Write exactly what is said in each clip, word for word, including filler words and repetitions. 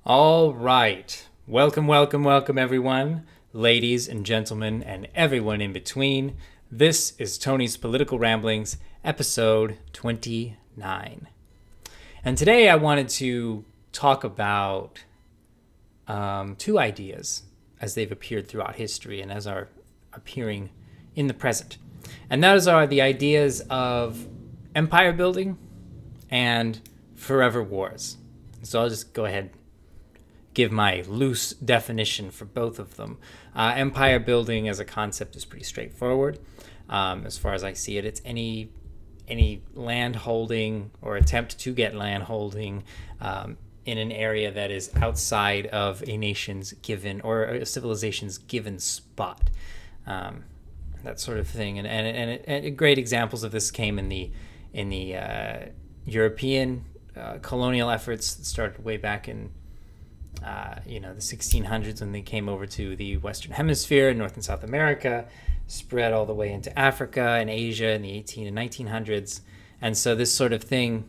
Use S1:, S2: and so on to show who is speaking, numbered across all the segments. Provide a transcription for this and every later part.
S1: All right. Welcome, welcome, welcome, everyone, ladies and gentlemen, and everyone in between. This is Tony's Political Ramblings, episode twenty-nine. And today I wanted to talk about um, two ideas as they've appeared throughout history and as are appearing in the present. And those are the ideas of empire building and forever wars. So I'll just go ahead give my loose definition for both of them. Uh, empire building as a concept is pretty straightforward. Um, as far as I see it, it's any any land holding or attempt to get land holding um, in an area that is outside of a nation's given or a civilization's given spot. Um, that sort of thing. And and, and, it, and great examples of this came in the in the uh, European uh, colonial efforts that started way back in Uh, you know, the sixteen hundreds when they came over to the Western Hemisphere, North and South America, spread all the way into Africa and Asia in the eighteen and nineteen hundreds. And so this sort of thing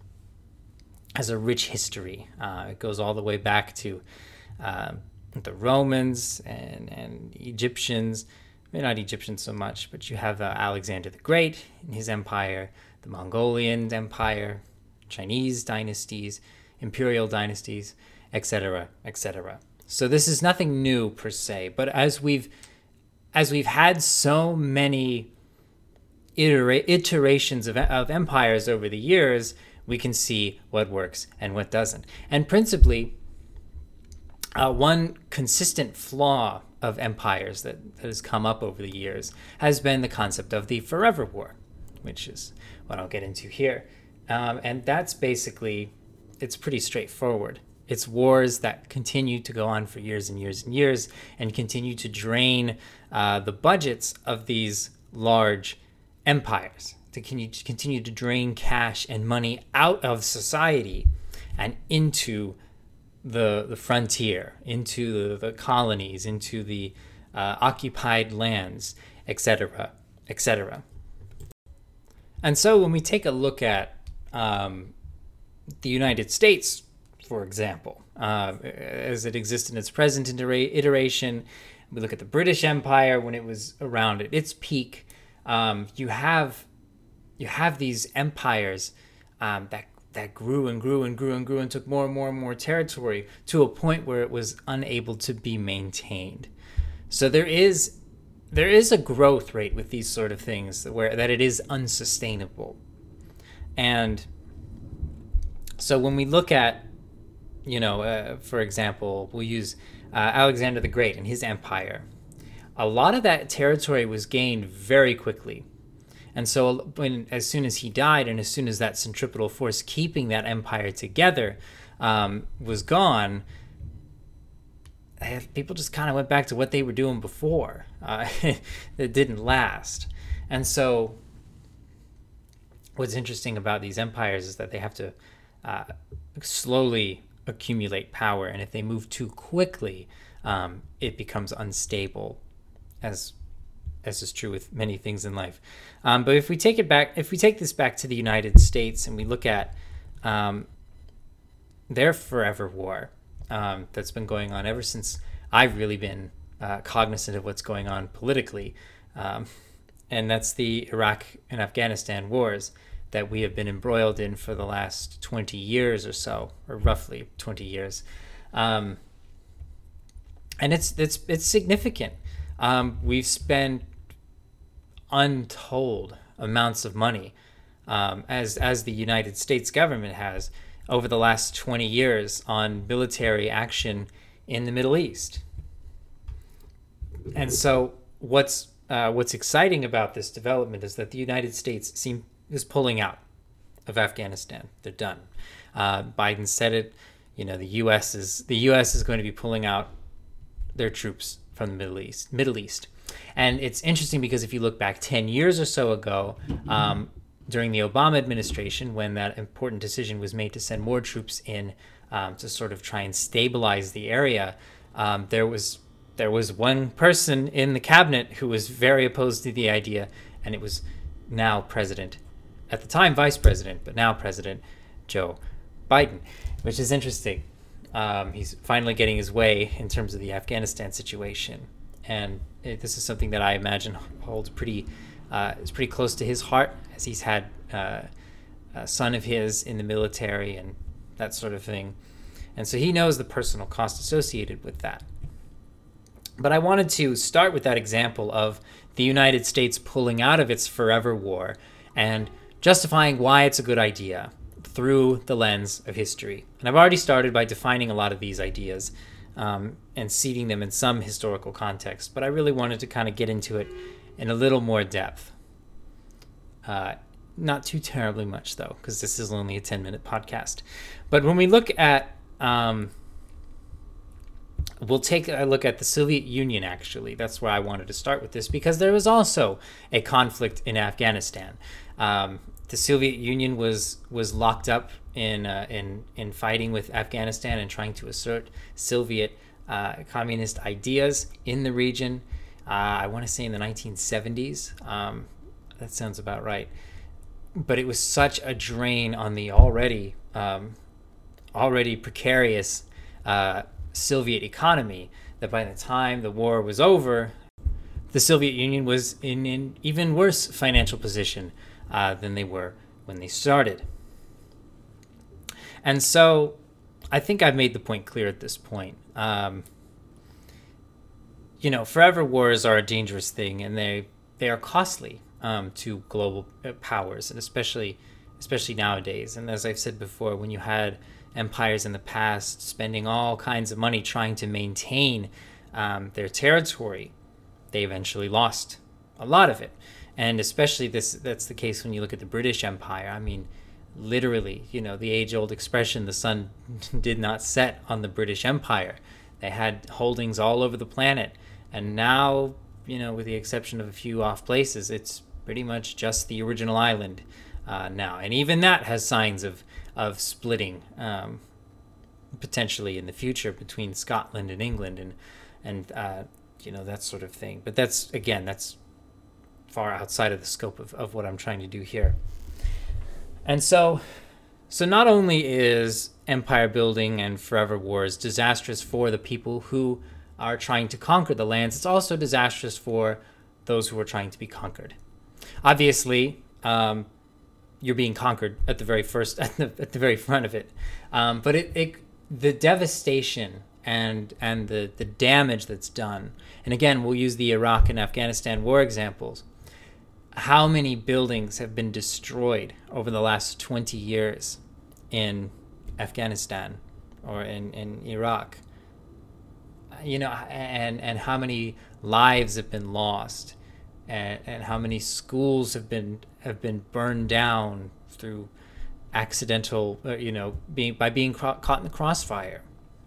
S1: has a rich history. Uh, it goes all the way back to uh, the Romans and, and Egyptians. Maybe not Egyptians so much, but you have uh, Alexander the Great and his empire, the Mongolian Empire, Chinese dynasties, imperial dynasties, et cetera, et cetera. So this is nothing new per se, but as we've as we've had so many itera- iterations of, of empires over the years, we can see what works and what doesn't. And principally, uh, one consistent flaw of empires that, that has come up over the years has been the concept of the forever war, which is what I'll get into here. Um, and that's basically, it's pretty straightforward. It's wars that continue to go on for years and years and years and continue to drain uh, the budgets of these large empires, to continue to drain cash and money out of society and into the the frontier, into the, the colonies, into the uh, occupied lands, et cetera, et cetera. And so when we take a look at um, the United States, for example, uh, as it exists in its present iteration. We look at the British Empire when it was around at its peak. Um, you have you have these empires um, that that grew and grew and grew and grew and took more and more and more territory to a point where it was unable to be maintained. So there is there is a growth rate with these sort of things where that it is unsustainable. And so when we look at You know, uh, for example, we'll use uh, Alexander the Great and his empire. A lot of that territory was gained very quickly. And so when, as soon as he died and as soon as that centripetal force keeping that empire together um, was gone, people just kind of went back to what they were doing before. Uh, that didn't last. And so what's interesting about these empires is that they have to uh, slowly accumulate power, and if they move too quickly, um, it becomes unstable, as as is true with many things in life. Um, but if we take it back, if we take this back to the United States, and we look at um, their forever war um, that's been going on ever since I've really been uh, cognizant of what's going on politically, um, and that's the Iraq and Afghanistan wars that we have been embroiled in for the last twenty years or so, or roughly twenty years. Um, and it's it's it's significant. Um, we've spent untold amounts of money, um, as as the United States government has, over the last twenty years on military action in the Middle East. And so what's uh, what's exciting about this development is that the United States seem is pulling out of Afghanistan. They're done. Uh, Biden said it. You know, the U S is the U S is going to be pulling out their troops from the Middle East. Middle East, and it's interesting because if you look back ten years or so ago, um, during the Obama administration, when that important decision was made to send more troops in um, to sort of try and stabilize the area, um, there was there was one person in the cabinet who was very opposed to the idea, and it was now President, at the time Vice President, but now President Joe Biden, which is interesting. Um, he's finally getting his way in terms of the Afghanistan situation, and it, this is something that I imagine holds pretty uh, is pretty close to his heart, as he's had uh, a son of his in the military and that sort of thing, and so he knows the personal cost associated with that. But I wanted to start with that example of the United States pulling out of its forever war and justifying why it's a good idea through the lens of history. And I've already started by defining a lot of these ideas um, and seating them in some historical context, but I really wanted to kind of get into it in a little more depth. Uh, not too terribly much, though, because this is only a ten-minute podcast. But when we look at... Um, We'll take a look at the Soviet Union, actually. That's where I wanted to start with this, because there was also a conflict in Afghanistan. Um, the Soviet Union was was locked up in uh, in in fighting with Afghanistan and trying to assert Soviet uh, communist ideas in the region. Uh, I want to say in the nineteen seventies. Um, that sounds about right. But it was such a drain on the already um, already precarious Uh, Soviet economy that by the time the war was over, the Soviet Union was in an even worse financial position uh, than they were when they started. And so I think I've made the point clear at this point. Um, you know, forever wars are a dangerous thing, and they they are costly um, to global powers, and especially especially nowadays. And as I've said before, when you had empires in the past spending all kinds of money trying to maintain um, their territory, they eventually lost a lot of it. And especially this that's the case when you look at the British Empire. I mean, literally, you know, the age-old expression, the sun did not set on the British Empire. They had holdings all over the planet. And now, you know, with the exception of a few off places, it's pretty much just the original island uh, now. And even that has signs of of splitting um, potentially in the future between Scotland and England and and uh, you know, that sort of thing. But that's, again, that's far outside of the scope of, of what I'm trying to do here. And so so not only is empire building and forever wars disastrous for the people who are trying to conquer the lands, it's also disastrous for those who are trying to be conquered. Obviously, um, you're being conquered at the very first, at the, at the very front of it. Um, but it, it, the devastation and and the, the damage that's done, and again, we'll use the Iraq and Afghanistan war examples. How many buildings have been destroyed over the last twenty years in Afghanistan or in, in Iraq? You know, and, and how many lives have been lost? And, and how many schools have been have been burned down through accidental, uh, you know, being by being caught in the crossfire.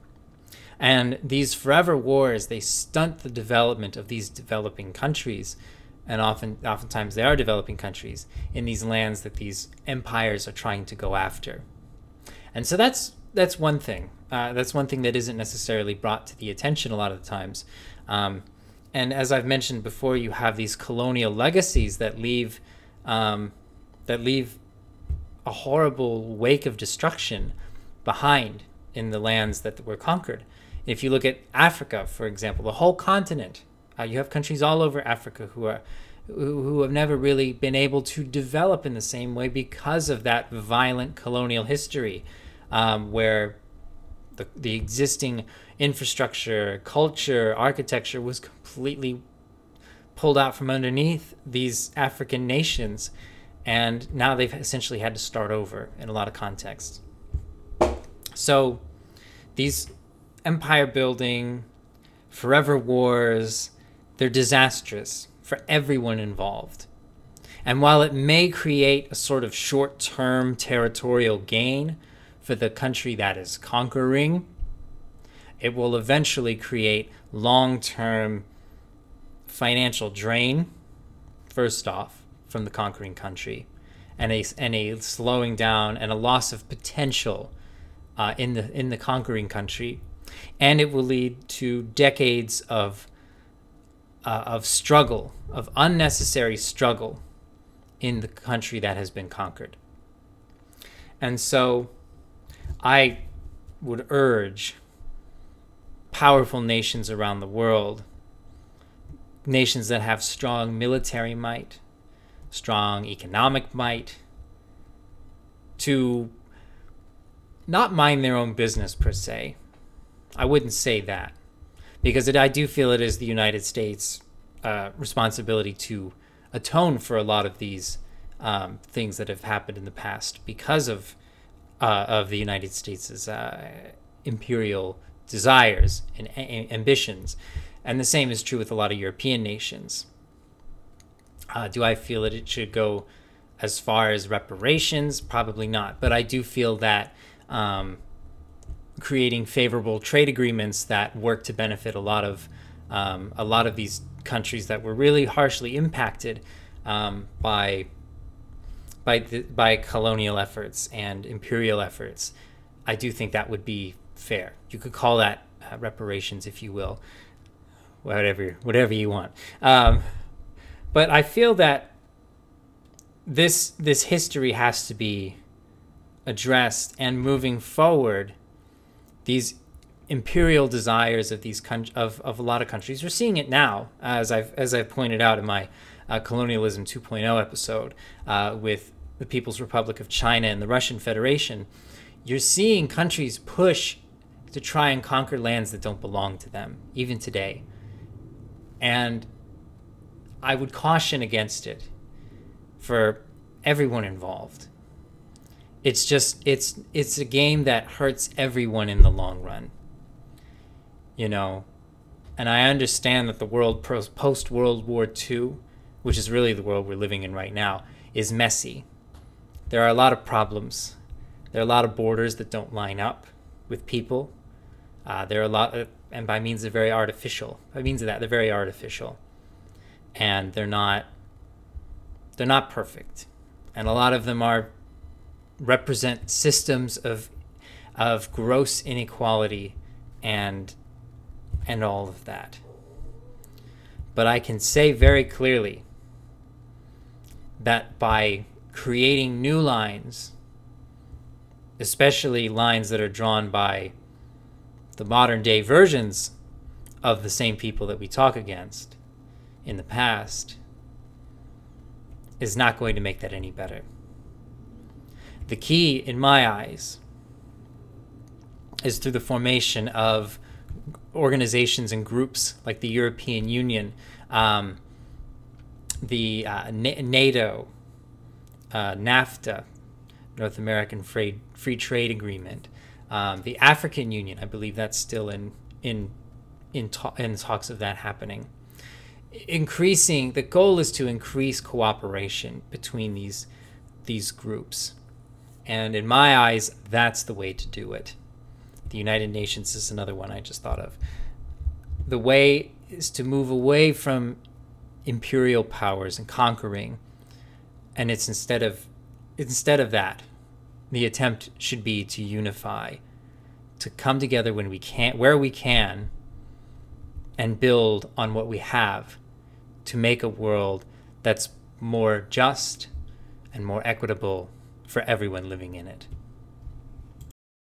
S1: And these forever wars, they stunt the development of these developing countries, and often, oftentimes they are developing countries in these lands that these empires are trying to go after. And so that's that's one thing. Uh, that's one thing that isn't necessarily brought to the attention a lot of the times. Um, And as I've mentioned before, you have these colonial legacies that leave um, that leave a horrible wake of destruction behind in the lands that were conquered. If you look at Africa, for example, the whole continent, uh, you have countries all over Africa who are who, who have never really been able to develop in the same way because of that violent colonial history, um, where the the existing infrastructure, culture, architecture was completely pulled out from underneath these African nations, and now they've essentially had to start over in a lot of contexts. So these empire building, forever wars, they're disastrous for everyone involved. And while it may create a sort of short-term territorial gain for the country that is conquering, it will eventually create long-term financial drain, first off, from the conquering country, and a, and a slowing down and a loss of potential uh, in the in the conquering country, and it will lead to decades of uh, of struggle, of unnecessary struggle in the country that has been conquered. And so I would urge powerful nations around the world, nations that have strong military might, strong economic might, to not mind their own business per se. I wouldn't say that, because it, I do feel it is the United States' uh, responsibility to atone for a lot of these um, things that have happened in the past because of uh, of the United States' uh, imperial desires and a- ambitions. And the same is true with a lot of European nations. Uh, do I feel that it should go as far as reparations? Probably not. But I do feel that um, creating favorable trade agreements that work to benefit a lot of um, a lot of these countries that were really harshly impacted um, by by the, by colonial efforts and imperial efforts, I do think that would be fair. You could call that uh, reparations, if you will, whatever whatever you want. Um, but I feel that this this history has to be addressed, and moving forward, these imperial desires of these con- of of a lot of countries. We're seeing it now, as I've as I've pointed out in my uh, Colonialism two point oh episode uh, with the People's Republic of China and the Russian Federation. You're seeing countries push to try and conquer lands that don't belong to them, even today. And I would caution against it for everyone involved. It's just it's it's a game that hurts everyone in the long run. You know, and I understand that the world post World War Two, which is really the world we're living in right now, is messy. There are a lot of problems. There are a lot of borders that don't line up with people. Uh, there are a lot, of, and by means they're very artificial. By means of that, they're very artificial, and they're not. They're not perfect, and a lot of them are represent systems of of gross inequality and and all of that. But I can say very clearly that by creating new lines, especially lines that are drawn by the modern day versions of the same people that we talk against in the past, is not going to make that any better. The key, in my eyes, is through the formation of organizations and groups like the European Union, um, the uh, N- NATO, uh, NAFTA, North American Free, Free Trade Agreement, um, the African Union. I believe that's still in in in, to- in talks of that happening. Increasing the goal is to increase cooperation between these these groups, and in my eyes, that's the way to do it. The United Nations is another one I just thought of. The way is to move away from imperial powers and conquering, and it's instead of instead of that, the attempt should be to unify, to come together when we can, where we can, and build on what we have to make a world that's more just and more equitable for everyone living in it.